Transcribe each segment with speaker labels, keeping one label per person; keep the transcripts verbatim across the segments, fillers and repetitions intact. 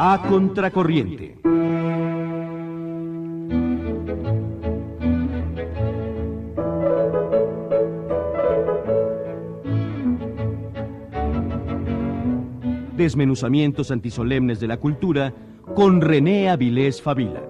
Speaker 1: A Contracorriente. Desmenuzamientos antisolemnes de la cultura con René Avilés Favila.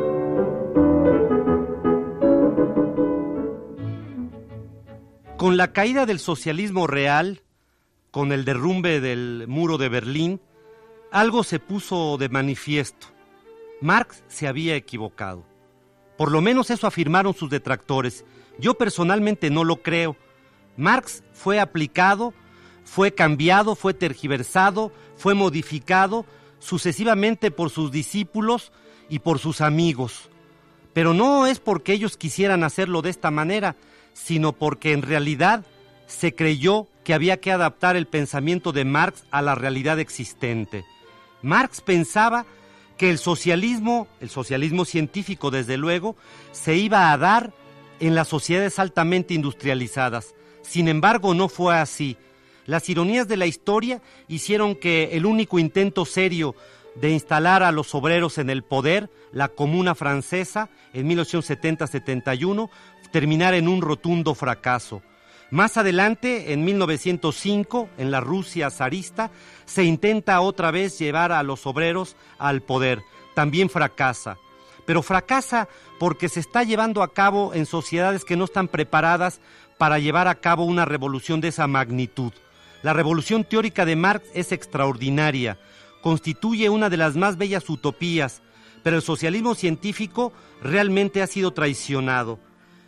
Speaker 2: Con la caída del socialismo real, con el derrumbe del muro de Berlín, algo se puso de manifiesto. Marx se había equivocado. Por lo menos eso afirmaron sus detractores. Yo personalmente no lo creo. Marx fue aplicado, fue cambiado, fue tergiversado, fue modificado sucesivamente por sus discípulos y por sus amigos. Pero no es porque ellos quisieran hacerlo de esta manera, sino porque en realidad se creyó que había que adaptar el pensamiento de Marx a la realidad existente. Marx pensaba que el socialismo, el socialismo científico desde luego, se iba a dar en las sociedades altamente industrializadas. Sin embargo, no fue así. Las ironías de la historia hicieron que el único intento serio de instalar a los obreros en el poder, la Comuna Francesa, en mil ochocientos setenta setenta y uno, terminara en un rotundo fracaso. Más adelante, en mil novecientos cinco, en la Rusia zarista, se intenta otra vez llevar a los obreros al poder. También fracasa. Pero fracasa porque se está llevando a cabo en sociedades que no están preparadas para llevar a cabo una revolución de esa magnitud. La revolución teórica de Marx es extraordinaria, constituye una de las más bellas utopías, pero el socialismo científico realmente ha sido traicionado.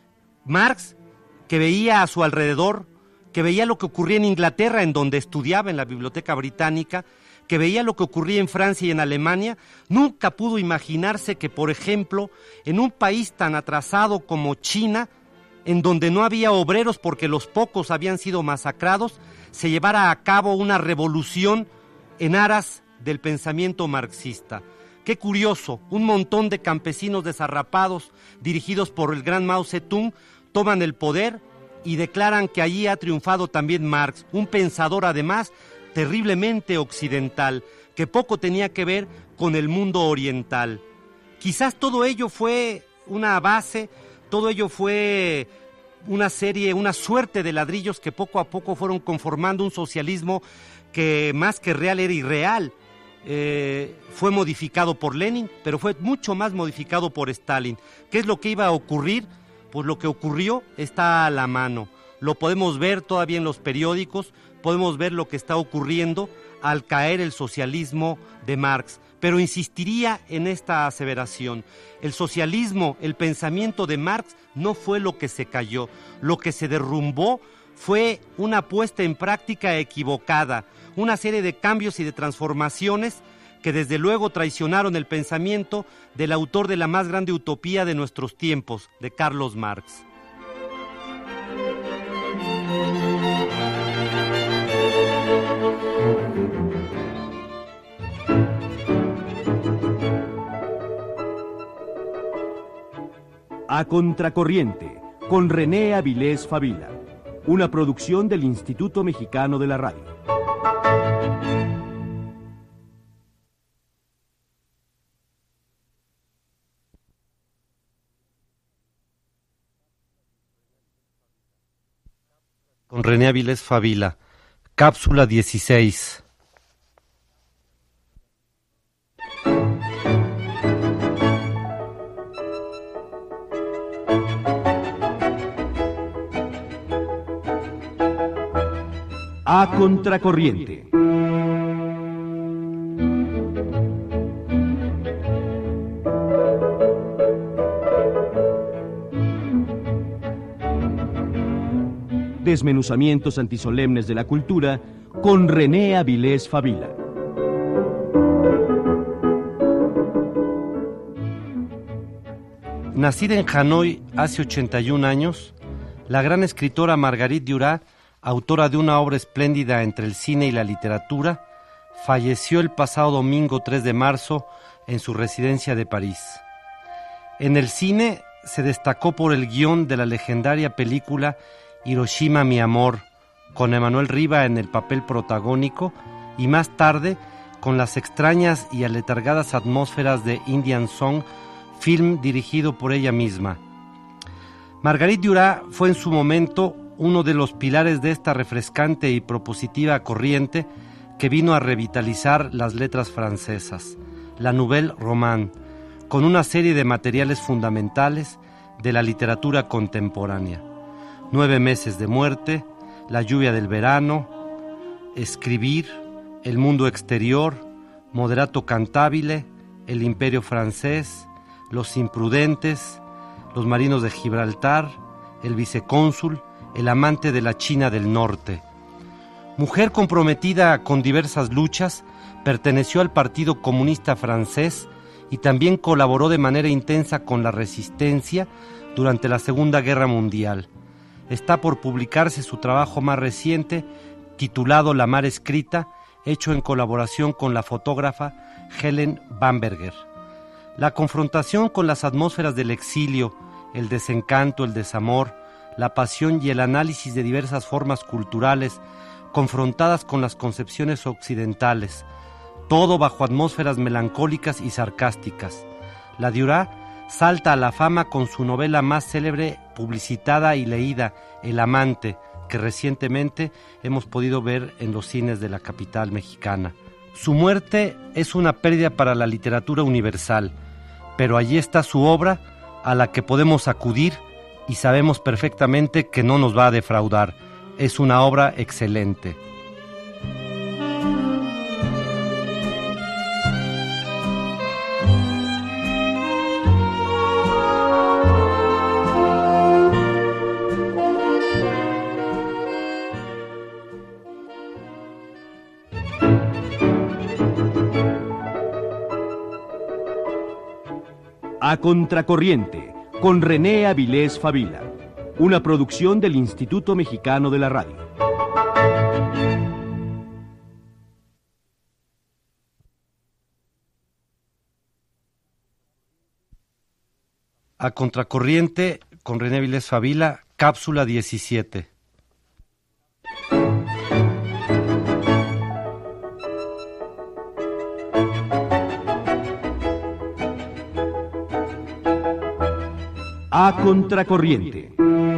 Speaker 2: Marx, que veía a su alrededor, que veía lo que ocurría en Inglaterra, en donde estudiaba en la Biblioteca Británica, que veía lo que ocurría en Francia y en Alemania, nunca pudo imaginarse que, por ejemplo, en un país tan atrasado como China, en donde no había obreros porque los pocos habían sido masacrados, se llevara a cabo una revolución en aras del pensamiento marxista. Qué curioso, un montón de campesinos desarrapados, dirigidos por el gran Mao Zedong, toman el poder y declaran que allí ha triunfado también Marx, un pensador además terriblemente occidental, que poco tenía que ver con el mundo oriental. Quizás todo ello fue una base, todo ello fue una serie, una suerte de ladrillos que poco a poco fueron conformando un socialismo que más que real era irreal. Eh, fue modificado por Lenin, pero fue mucho más modificado por Stalin. ¿Qué es lo que iba a ocurrir? Pues lo que ocurrió está a la mano. Lo podemos ver todavía en los periódicos, podemos ver lo que está ocurriendo al caer el socialismo de Marx. Pero insistiría en esta aseveración. El socialismo, el pensamiento de Marx no fue lo que se cayó. Lo que se derrumbó fue una puesta en práctica equivocada, una serie de cambios y de transformaciones que desde luego traicionaron el pensamiento del autor de la más grande utopía de nuestros tiempos, de Carlos Marx.
Speaker 1: A Contracorriente, con René Avilés Favila, una producción del Instituto Mexicano de la Radio.
Speaker 2: Con René Avilés Favila, cápsula dieciséis.
Speaker 1: A Contracorriente. Desmenuzamientos antisolemnes de la cultura con René Avilés Favila.
Speaker 2: Nacida en Hanoi hace ochenta y un años, la gran escritora Marguerite Duras, autora de una obra espléndida entre el cine y la literatura, falleció el pasado domingo tres de marzo en su residencia de París. En el cine se destacó por el guión de la legendaria película Hiroshima, mi amor, con Emanuel Riva en el papel protagónico, y más tarde con las extrañas y aletargadas atmósferas de Indian Song, film dirigido por ella misma. Marguerite Duras fue en su momento uno de los pilares de esta refrescante y propositiva corriente que vino a revitalizar las letras francesas, la Nouvelle Romane, con una serie de materiales fundamentales de la literatura contemporánea. Nueve meses de muerte, La lluvia del verano, Escribir, El mundo exterior, Moderato cantabile, El imperio francés, Los imprudentes, Los marinos de Gibraltar, El vicecónsul, El amante de la China del Norte. Mujer comprometida con diversas luchas, perteneció al Partido Comunista Francés y también colaboró de manera intensa con la resistencia durante la Segunda Guerra Mundial. Está por publicarse su trabajo más reciente, titulado La mar escrita, hecho en colaboración con la fotógrafa Helen Bamberger. La confrontación con las atmósferas del exilio, el desencanto, el desamor, la pasión y el análisis de diversas formas culturales confrontadas con las concepciones occidentales, todo bajo atmósferas melancólicas y sarcásticas. La Duras salta a la fama con su novela más célebre, publicitada y leída, El amante, que recientemente hemos podido ver en los cines de la capital mexicana. Su muerte es una pérdida para la literatura universal, pero allí está su obra a la que podemos acudir y sabemos perfectamente que no nos va a defraudar. Es una obra excelente.
Speaker 1: A Contracorriente, con René Avilés Favila, una producción del Instituto Mexicano de la Radio.
Speaker 2: A Contracorriente, con René Avilés Favila, cápsula diecisiete.
Speaker 1: A Contracorriente.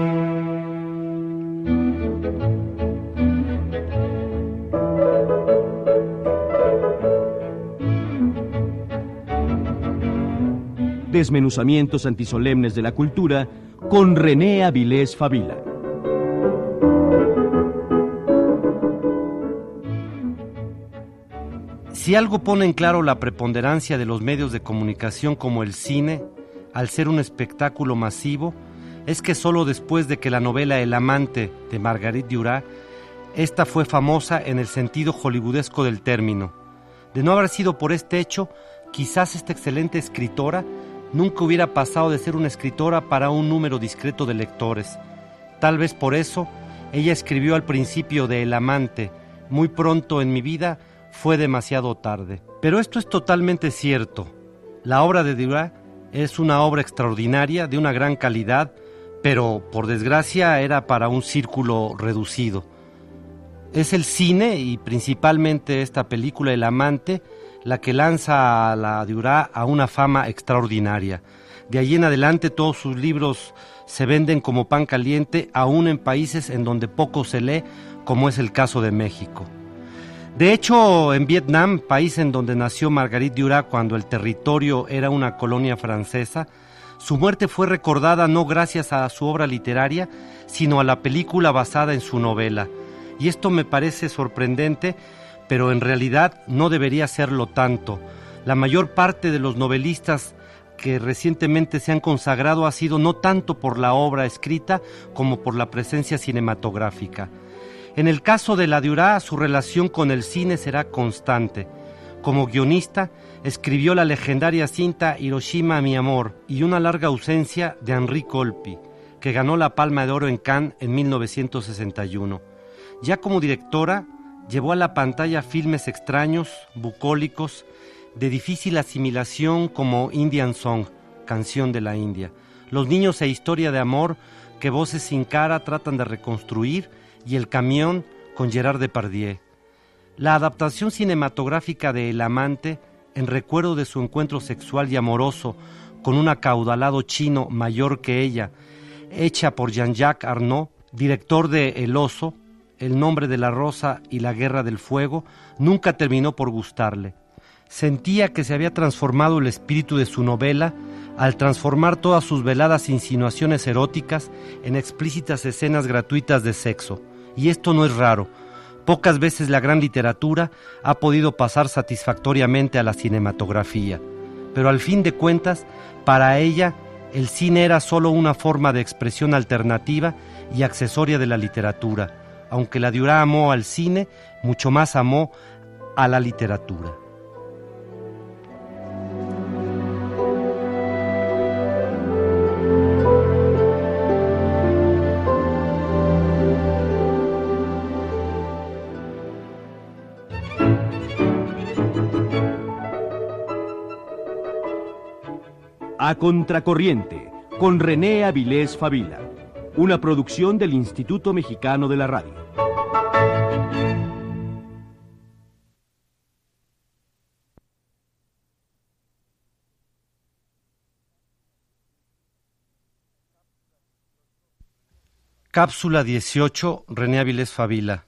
Speaker 1: Desmenuzamientos antisolemnes de la cultura con René Avilés Favila.
Speaker 2: Si algo pone en claro la preponderancia de los medios de comunicación como el cine, al ser un espectáculo masivo, es que solo después de que la novela El amante de Marguerite Duras, esta fue famosa en el sentido hollywoodesco del término. De no haber sido por este hecho, quizás esta excelente escritora nunca hubiera pasado de ser una escritora para un número discreto de lectores. Tal vez por eso, ella escribió al principio de El amante: muy pronto en mi vida fue demasiado tarde. Pero esto es totalmente cierto. La obra de Duras es una obra extraordinaria, de una gran calidad, pero por desgracia era para un círculo reducido. Es el cine y principalmente esta película El amante la que lanza a la Duras a una fama extraordinaria. De allí en adelante todos sus libros se venden como pan caliente, aún en países en donde poco se lee, como es el caso de México. De hecho, en Vietnam, país en donde nació Marguerite Duras cuando el territorio era una colonia francesa, su muerte fue recordada no gracias a su obra literaria, sino a la película basada en su novela. Y esto me parece sorprendente, pero en realidad no debería serlo tanto. La mayor parte de los novelistas que recientemente se han consagrado ha sido no tanto por la obra escrita como por la presencia cinematográfica. En el caso de la Duras, su relación con el cine será constante. Como guionista, escribió la legendaria cinta Hiroshima, mi amor, y una larga ausencia de Henri Colpi, que ganó la Palma de Oro en Cannes en mil novecientos sesenta y uno. Ya como directora, llevó a la pantalla filmes extraños, bucólicos, de difícil asimilación como Indian Song, Canción de la India, Los niños e historia de amor que Voces sin cara tratan de reconstruir, y El camión con Gerard Depardieu. La adaptación cinematográfica de El amante, en recuerdo de su encuentro sexual y amoroso con un acaudalado chino mayor que ella, hecha por Jean-Jacques Arnaud, director de El oso, El nombre de la rosa y La guerra del fuego, nunca terminó por gustarle. Sentía que se había transformado el espíritu de su novela al transformar todas sus veladas insinuaciones eróticas en explícitas escenas gratuitas de sexo. Y esto no es raro. Pocas veces la gran literatura ha podido pasar satisfactoriamente a la cinematografía. Pero al fin de cuentas, para ella, el cine era solo una forma de expresión alternativa y accesoria de la literatura. Aunque la Diorá amó al cine, mucho más amó a la literatura.
Speaker 1: A Contracorriente, con René Avilés Favila. Una producción del Instituto Mexicano de la Radio.
Speaker 2: Cápsula dieciocho, René Avilés Favila.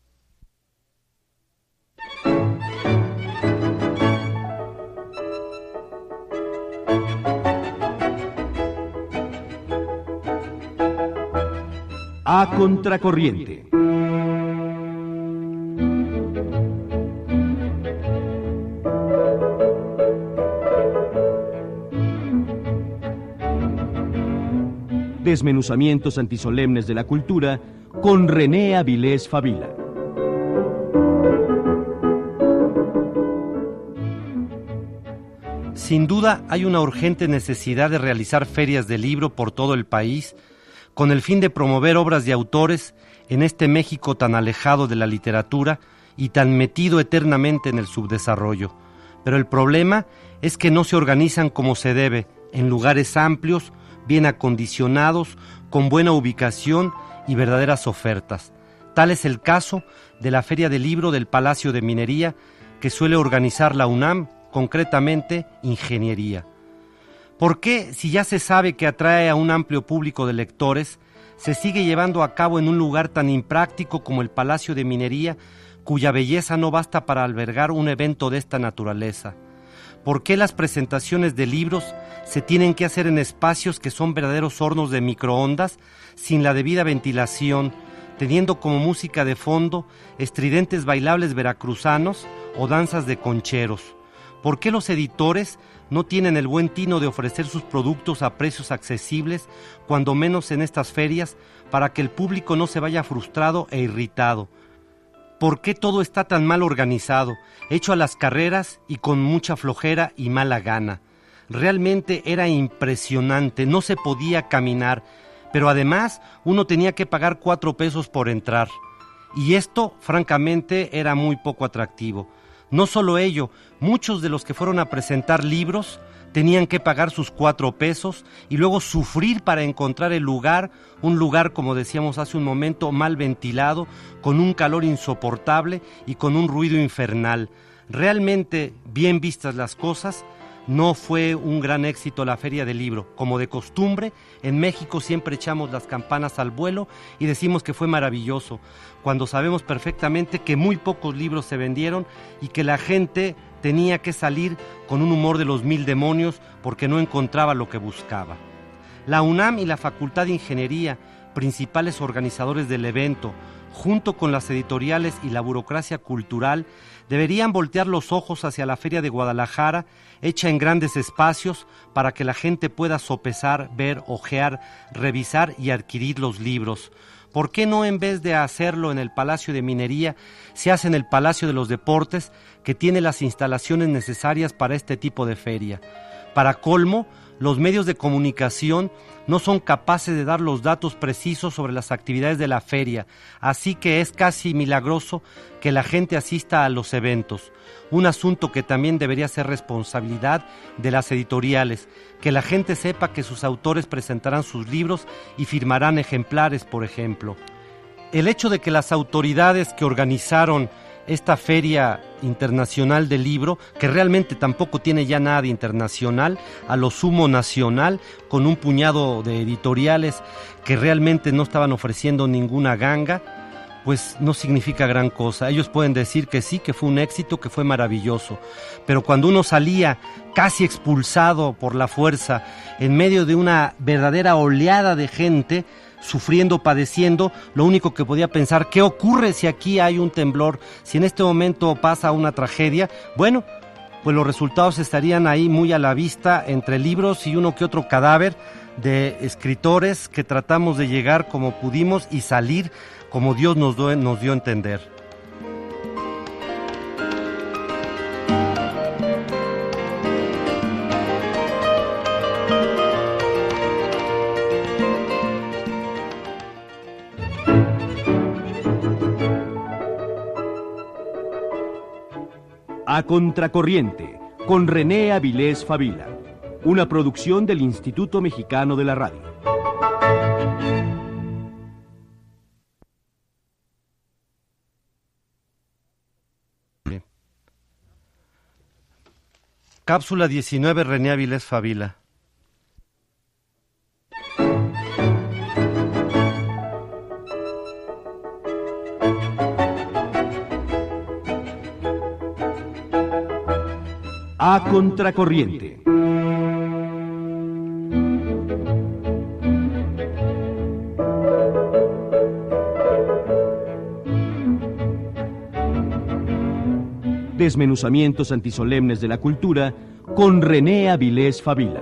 Speaker 1: A Contracorriente. Desmenuzamientos antisolemnes de la cultura con René Avilés Favila.
Speaker 2: Sin duda hay una urgente necesidad de realizar ferias de libro por todo el país con el fin de promover obras de autores en este México tan alejado de la literatura y tan metido eternamente en el subdesarrollo. Pero el problema es que no se organizan como se debe, en lugares amplios, bien acondicionados, con buena ubicación y verdaderas ofertas. Tal es el caso de la Feria del Libro del Palacio de Minería, que suele organizar la UNAM, concretamente Ingeniería. ¿Por qué, si ya se sabe que atrae a un amplio público de lectores, se sigue llevando a cabo en un lugar tan impráctico como el Palacio de Minería, cuya belleza no basta para albergar un evento de esta naturaleza? ¿Por qué las presentaciones de libros se tienen que hacer en espacios que son verdaderos hornos de microondas, sin la debida ventilación, teniendo como música de fondo estridentes bailables veracruzanos o danzas de concheros? ¿Por qué los editores no tienen el buen tino de ofrecer sus productos a precios accesibles, cuando menos en estas ferias, para que el público no se vaya frustrado e irritado? ¿Por qué todo está tan mal organizado, hecho a las carreras y con mucha flojera y mala gana? Realmente era impresionante, no se podía caminar, pero además uno tenía que pagar cuatro pesos por entrar. Y esto, francamente, era muy poco atractivo. No solo ello, muchos de los que fueron a presentar libros tenían que pagar sus cuatro pesos y luego sufrir para encontrar el lugar, un lugar, como decíamos hace un momento, mal ventilado, con un calor insoportable y con un ruido infernal. Realmente, bien vistas las cosas, no fue un gran éxito la Feria del Libro. Como de costumbre, en México siempre echamos las campanas al vuelo y decimos que fue maravilloso, cuando sabemos perfectamente que muy pocos libros se vendieron y que la gente tenía que salir con un humor de los mil demonios porque no encontraba lo que buscaba. La UNAM y la Facultad de Ingeniería, principales organizadores del evento, junto con las editoriales y la burocracia cultural, deberían voltear los ojos hacia la Feria de Guadalajara, hecha en grandes espacios, para que la gente pueda sopesar, ver, ojear, revisar y adquirir los libros. ¿Por qué no, en vez de hacerlo en el Palacio de Minería, se hace en el Palacio de los Deportes, que tiene las instalaciones necesarias para este tipo de feria? Para colmo, los medios de comunicación no son capaces de dar los datos precisos sobre las actividades de la feria, así que es casi milagroso que la gente asista a los eventos. Un asunto que también debería ser responsabilidad de las editoriales, que la gente sepa que sus autores presentarán sus libros y firmarán ejemplares, por ejemplo. El hecho de que las autoridades que organizaron esta feria internacional del libro, que realmente tampoco tiene ya nada de internacional, a lo sumo nacional, con un puñado de editoriales que realmente no estaban ofreciendo ninguna ganga, pues no significa gran cosa. Ellos pueden decir que sí, que fue un éxito, que fue maravilloso, pero cuando uno salía casi expulsado por la fuerza, en medio de una verdadera oleada de gente, sufriendo, padeciendo, lo único que podía pensar, ¿qué ocurre si aquí hay un temblor? Si en este momento pasa una tragedia, bueno, pues los resultados estarían ahí muy a la vista, entre libros y uno que otro cadáver de escritores que tratamos de llegar como pudimos y salir como Dios nos, do, nos dio a entender.
Speaker 1: A Contracorriente, con René Avilés Favila, una producción del Instituto Mexicano de la Radio.
Speaker 2: Bien. Cápsula diecinueve, René Avilés Favila.
Speaker 1: A Contracorriente. Desmenuzamientos antisolemnes de la cultura con René Avilés Favila.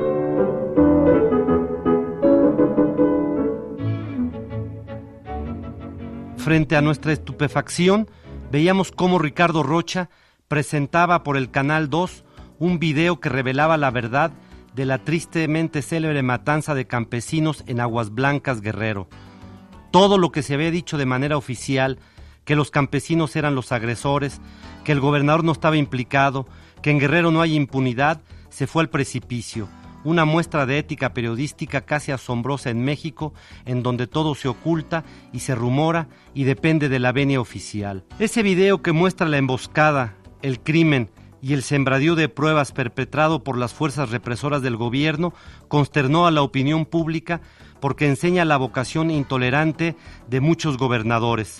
Speaker 2: Frente a nuestra estupefacción, veíamos cómo Ricardo Rocha presentaba por el Canal dos un video que revelaba la verdad de la tristemente célebre matanza de campesinos en Aguas Blancas, Guerrero. Todo lo que se había dicho de manera oficial, que los campesinos eran los agresores, que el gobernador no estaba implicado, que en Guerrero no hay impunidad, se fue al precipicio. Una muestra de ética periodística casi asombrosa en México, en donde todo se oculta y se rumora y depende de la venia oficial. Ese video que muestra la emboscada, el crimen y el sembradío de pruebas perpetrado por las fuerzas represoras del gobierno consternó a la opinión pública porque enseña la vocación intolerante de muchos gobernadores.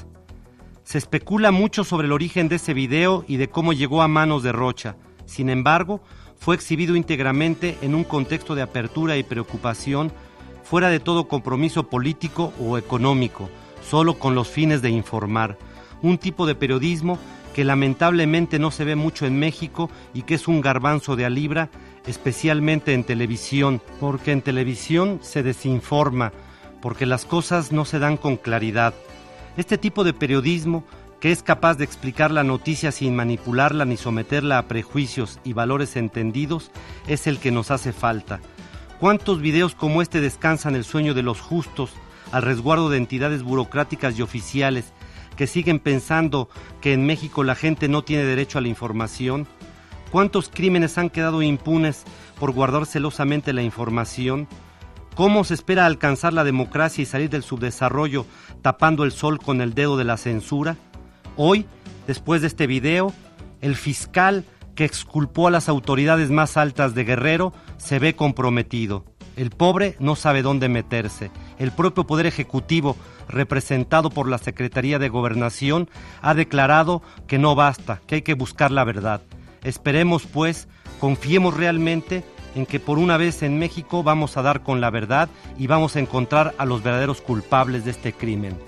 Speaker 2: Se especula mucho sobre el origen de ese video y de cómo llegó a manos de Rocha. Sin embargo, fue exhibido íntegramente en un contexto de apertura y preocupación, fuera de todo compromiso político o económico, solo con los fines de informar. Un tipo de periodismo que lamentablemente no se ve mucho en México y que es un garbanzo de a libra, especialmente en televisión, porque en televisión se desinforma, porque las cosas no se dan con claridad. Este tipo de periodismo, que es capaz de explicar la noticia sin manipularla ni someterla a prejuicios y valores entendidos, es el que nos hace falta. ¿Cuántos videos como este descansan el sueño de los justos al resguardo de entidades burocráticas y oficiales que siguen pensando que en México la gente no tiene derecho a la información? ¿Cuántos crímenes han quedado impunes por guardar celosamente la información? ¿Cómo se espera alcanzar la democracia y salir del subdesarrollo tapando el sol con el dedo de la censura? Hoy, después de este video, el fiscal que exculpó a las autoridades más altas de Guerrero se ve comprometido. El pobre no sabe dónde meterse. El propio Poder Ejecutivo, representado por la Secretaría de Gobernación, ha declarado que no basta, que hay que buscar la verdad. Esperemos, pues, confiemos realmente en que por una vez en México vamos a dar con la verdad y vamos a encontrar a los verdaderos culpables de este crimen.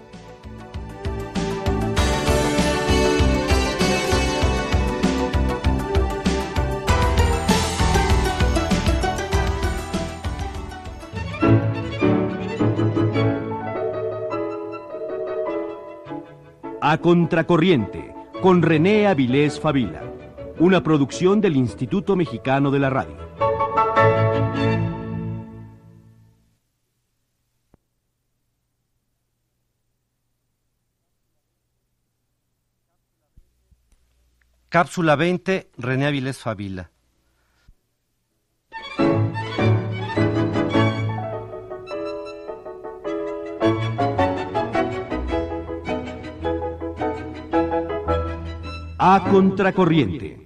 Speaker 1: A Contracorriente, con René Avilés Favila, una producción del Instituto Mexicano de la Radio.
Speaker 2: Cápsula veinte, René Avilés Favila.
Speaker 1: A Contracorriente.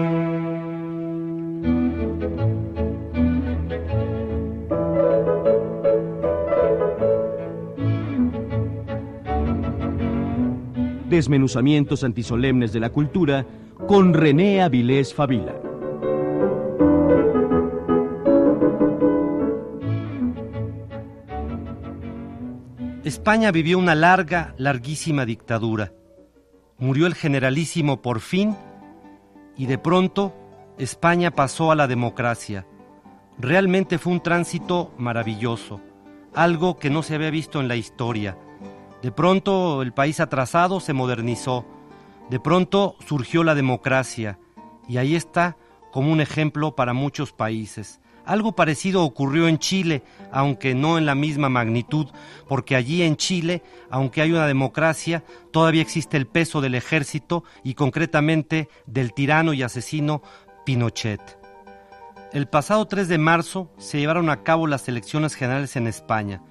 Speaker 1: Desmenuzamientos antisolemnes de la cultura con René Avilés Favila.
Speaker 2: España vivió una larga, larguísima dictadura. Murió el generalísimo por fin y de pronto España pasó a la democracia. Realmente fue un tránsito maravilloso, algo que no se había visto en la historia. De pronto el país atrasado se modernizó, de pronto surgió la democracia y ahí está como un ejemplo para muchos países. Algo parecido ocurrió en Chile, aunque no en la misma magnitud, porque allí en Chile, aunque hay una democracia, todavía existe el peso del ejército y concretamente del tirano y asesino Pinochet. El pasado tres de marzo se llevaron a cabo las elecciones generales en España.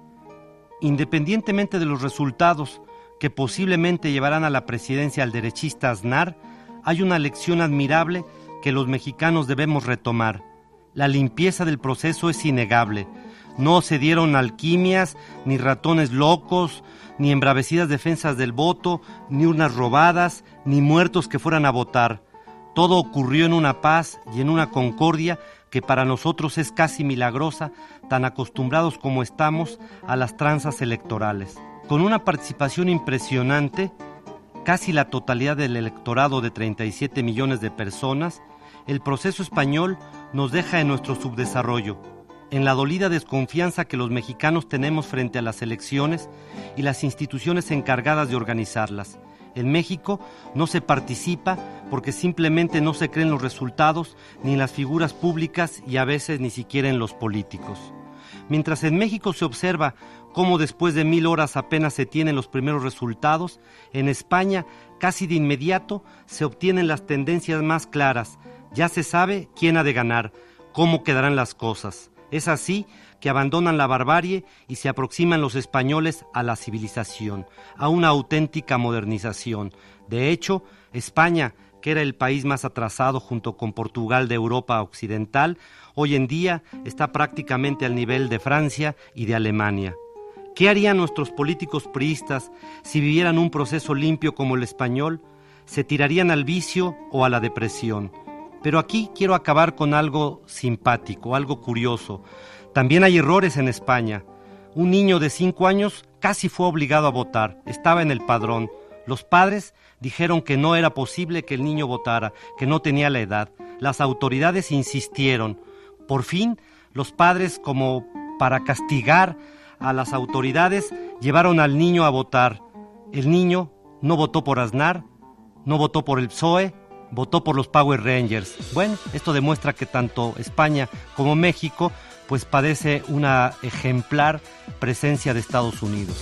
Speaker 2: Independientemente de los resultados que posiblemente llevarán a la presidencia al derechista Aznar, hay una lección admirable que los mexicanos debemos retomar. La limpieza del proceso es innegable. No se dieron alquimias, ni ratones locos, ni embravecidas defensas del voto, ni urnas robadas, ni muertos que fueran a votar. Todo ocurrió en una paz y en una concordia que para nosotros es casi milagrosa, tan acostumbrados como estamos a las tranzas electorales. Con una participación impresionante, casi la totalidad del electorado de treinta y siete millones de personas, el proceso español nos deja en nuestro subdesarrollo, en la dolida desconfianza que los mexicanos tenemos frente a las elecciones y las instituciones encargadas de organizarlas. En México no se participa porque simplemente no se creen los resultados ni en las figuras públicas y a veces ni siquiera en los políticos. Mientras en México se observa cómo después de mil horas apenas se tienen los primeros resultados, en España casi de inmediato se obtienen las tendencias más claras. Ya se sabe quién ha de ganar, cómo quedarán las cosas. Es así que abandonan la barbarie y se aproximan los españoles a la civilización, a una auténtica modernización. De hecho, España, que era el país más atrasado junto con Portugal de Europa Occidental, hoy en día está prácticamente al nivel de Francia y de Alemania. ¿Qué harían nuestros políticos priistas si vivieran un proceso limpio como el español? ¿Se tirarían al vicio o a la depresión? Pero aquí quiero acabar con algo simpático, algo curioso. También hay errores en España. Un niño de cinco años casi fue obligado a votar, estaba en el padrón. Los padres dijeron que no era posible que el niño votara, que no tenía la edad. Las autoridades insistieron. Por fin, los padres, como para castigar a las autoridades, llevaron al niño a votar. El niño no votó por Aznar, no votó por el P S O E, votó por los Power Rangers. Bueno, esto demuestra que tanto España como México pues padece una ejemplar presencia de Estados Unidos.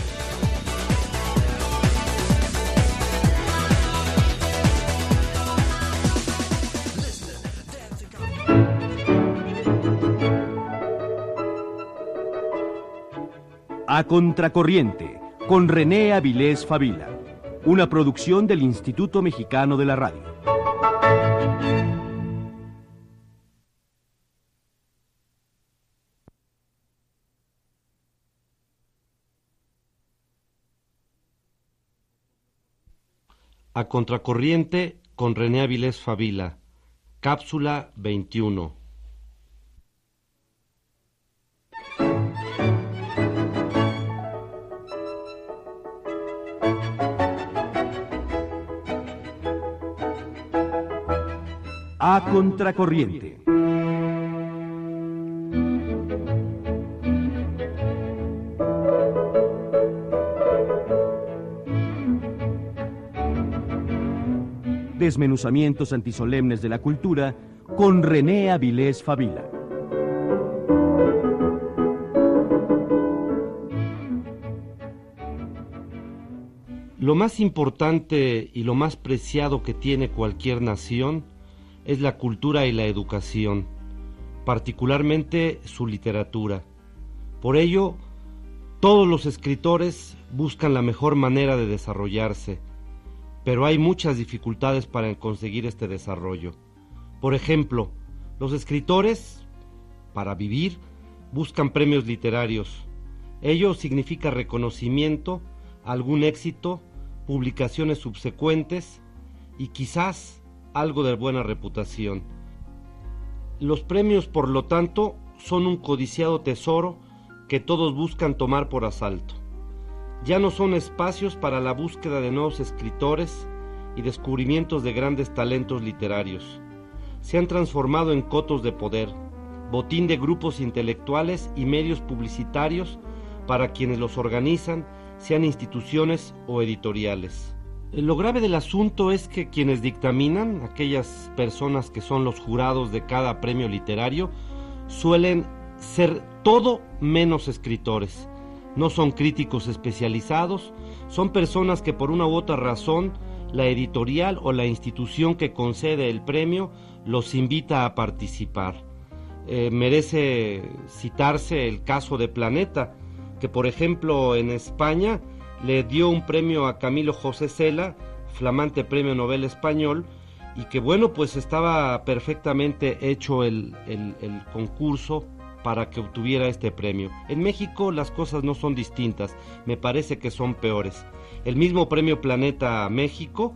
Speaker 1: A Contracorriente, con René Avilés Favila, una producción del Instituto Mexicano de la Radio.
Speaker 2: A Contracorriente con René Avilés Favila, cápsula veintiuno.
Speaker 1: A Contracorriente. Desmenuzamientos antisolemnes de la cultura con René Avilés Favila.
Speaker 2: Lo más importante y lo más preciado que tiene cualquier nación es la cultura y la educación, particularmente su literatura. Por ello, todos los escritores buscan la mejor manera de desarrollarse. pero hay muchas dificultades para conseguir este desarrollo. Por ejemplo, los escritores, para vivir, buscan premios literarios. Ello significa reconocimiento, algún éxito, publicaciones subsecuentes y quizás algo de buena reputación. Los premios, por lo tanto, son un codiciado tesoro que todos buscan tomar por asalto. Ya no son espacios para la búsqueda de nuevos escritores y descubrimientos de grandes talentos literarios. Se han transformado en cotos de poder, botín de grupos intelectuales y medios publicitarios para quienes los organizan, sean instituciones o editoriales. Lo grave del asunto es que quienes dictaminan, aquellas personas que son los jurados de cada premio literario, suelen ser todo menos escritores. No son críticos especializados, son personas que por una u otra razón la editorial o la institución que concede el premio los invita a participar. Eh, merece citarse el caso de Planeta, que por ejemplo en España le dio un premio a Camilo José Cela, flamante premio Nobel español, y que bueno, pues estaba perfectamente hecho el, el, el concurso para que obtuviera este premio. En México las cosas no son distintas, me parece que son peores. El mismo premio Planeta México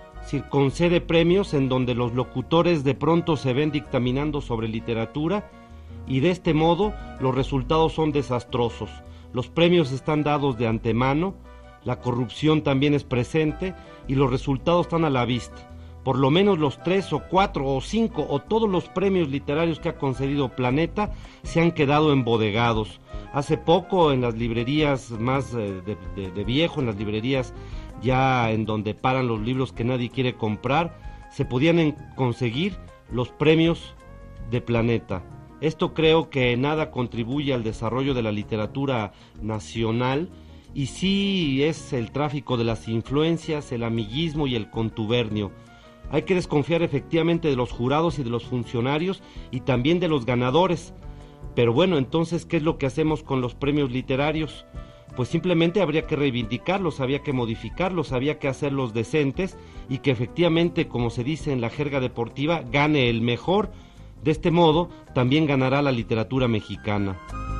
Speaker 2: concede premios en donde los locutores de pronto se ven dictaminando sobre literatura y de este modo los resultados son desastrosos. Los premios están dados de antemano, la corrupción también es presente y los resultados están a la vista. Por lo menos los tres o cuatro o cinco o todos los premios literarios que ha concedido Planeta se han quedado embodegados. Hace poco en las librerías más de, de, de viejo, en las librerías ya en donde paran los libros que nadie quiere comprar, se podían en, conseguir los premios de Planeta. Esto creo que nada contribuye al desarrollo de la literatura nacional y sí es el tráfico de las influencias, el amiguismo y el contubernio. Hay que desconfiar efectivamente de los jurados y de los funcionarios y también de los ganadores. Pero bueno, entonces, ¿qué es lo que hacemos con los premios literarios? Pues simplemente habría que reivindicarlos, había que modificarlos, había que hacerlos decentes y que efectivamente, como se dice en la jerga deportiva, gane el mejor. De este modo, también ganará la literatura mexicana.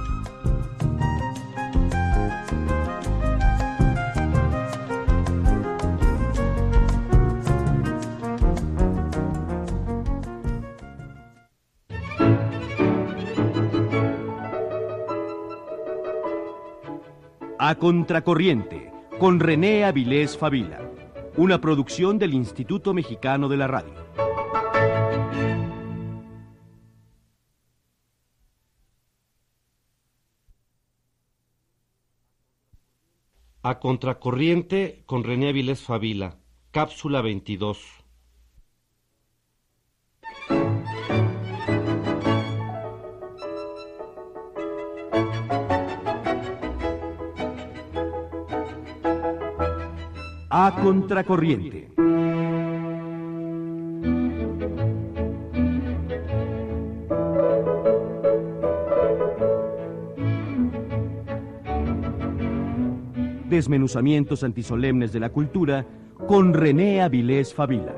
Speaker 1: A Contracorriente, con René Avilés Favila, una producción del Instituto Mexicano de la Radio.
Speaker 2: A Contracorriente, con René Avilés Favila, cápsula veintidós.
Speaker 1: A Contracorriente. Desmenuzamientos antisolemnes de la cultura con René Avilés Favila.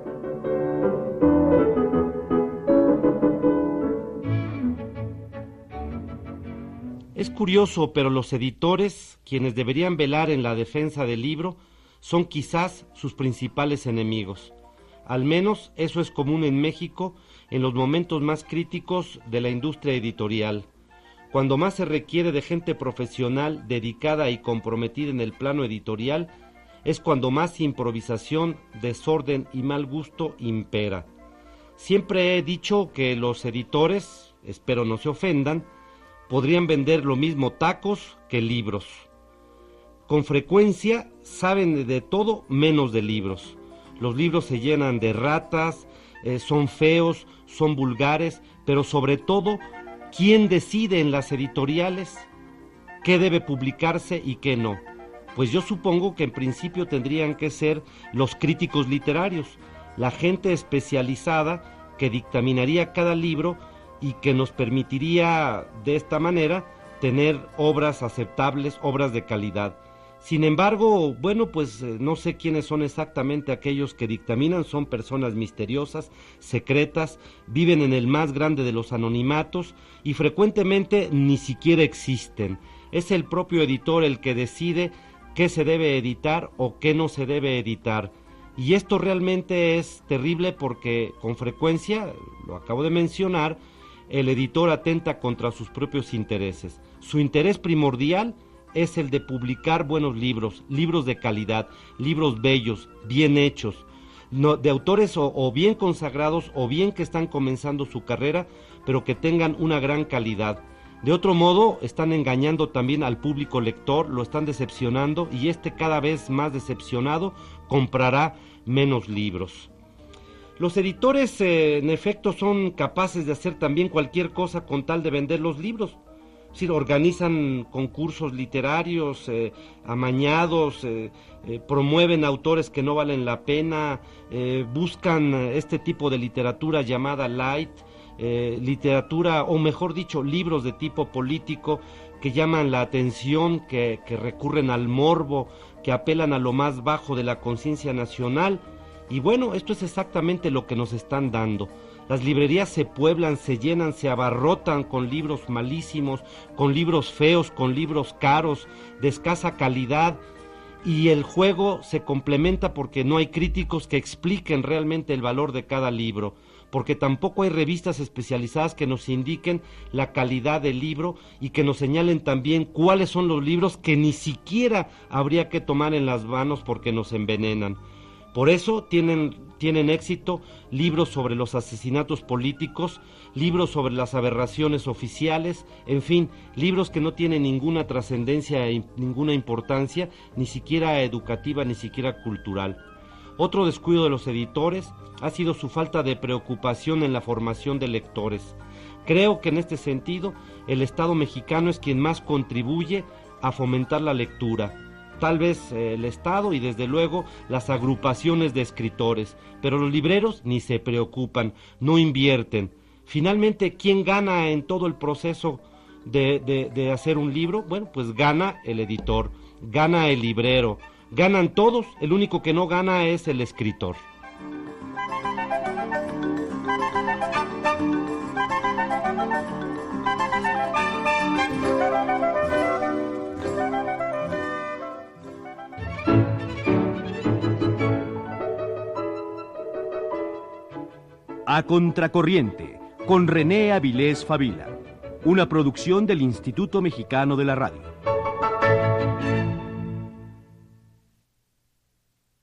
Speaker 2: Es curioso, pero los editores, quienes deberían velar en la defensa del libro, son quizás sus principales enemigos. Al menos eso es común en México en los momentos más críticos de la industria editorial. Cuando más se requiere de gente profesional, dedicada y comprometida en el plano editorial, es cuando más improvisación, desorden y mal gusto impera. Siempre he dicho que los editores, espero no se ofendan, podrían vender lo mismo tacos que libros. Con frecuencia saben de todo menos de libros. Los libros se llenan de ratas, eh, son feos, son vulgares, pero sobre todo, ¿quién decide en las editoriales qué debe publicarse y qué no? Pues yo supongo que en principio tendrían que ser los críticos literarios, la gente especializada que dictaminaría cada libro y que nos permitiría de esta manera tener obras aceptables, obras de calidad. Sin embargo, bueno, pues eh, no sé quiénes son exactamente aquellos que dictaminan, son personas misteriosas, secretas, viven en el más grande de los anonimatos y frecuentemente ni siquiera existen. Es el propio editor el que decide qué se debe editar o qué no se debe editar. Y esto realmente es terrible porque con frecuencia, lo acabo de mencionar, el editor atenta contra sus propios intereses. Su interés primordial es el de publicar buenos libros, libros de calidad, libros bellos, bien hechos, no, de autores o, o bien consagrados o bien que están comenzando su carrera, pero que tengan una gran calidad. De otro modo, están engañando también al público lector, lo están decepcionando y este cada vez más decepcionado comprará menos libros. Los editores, eh, en efecto, son capaces de hacer también cualquier cosa con tal de vender los libros. Sí, organizan concursos literarios eh, amañados, eh, eh, promueven autores que no valen la pena, eh, buscan este tipo de literatura llamada light, eh, literatura, o mejor dicho, libros de tipo político que llaman la atención, que, que recurren al morbo, que apelan a lo más bajo de la conciencia nacional. Y bueno, esto es exactamente lo que nos están dando. Las librerías se pueblan, se llenan, se abarrotan con libros malísimos, con libros feos, con libros caros, de escasa calidad, y el juego se complementa porque no hay críticos que expliquen realmente el valor de cada libro, porque tampoco hay revistas especializadas que nos indiquen la calidad del libro y que nos señalen también cuáles son los libros que ni siquiera habría que tomar en las manos porque nos envenenan. Por eso tienen, tienen éxito libros sobre los asesinatos políticos, libros sobre las aberraciones oficiales, en fin, libros que no tienen ninguna trascendencia e ninguna importancia, ni siquiera educativa, ni siquiera cultural. Otro descuido de los editores ha sido su falta de preocupación en la formación de lectores. Creo que en este sentido el Estado mexicano es quien más contribuye a fomentar la lectura. Tal vez eh, el Estado y desde luego las agrupaciones de escritores, pero los libreros ni se preocupan, no invierten. Finalmente, ¿quién gana en todo el proceso de, de, de hacer un libro? Bueno, pues gana el editor, gana el librero, ganan todos, el único que no gana es el escritor.
Speaker 1: A Contracorriente, con René Avilés Favila, una producción del Instituto Mexicano de la Radio.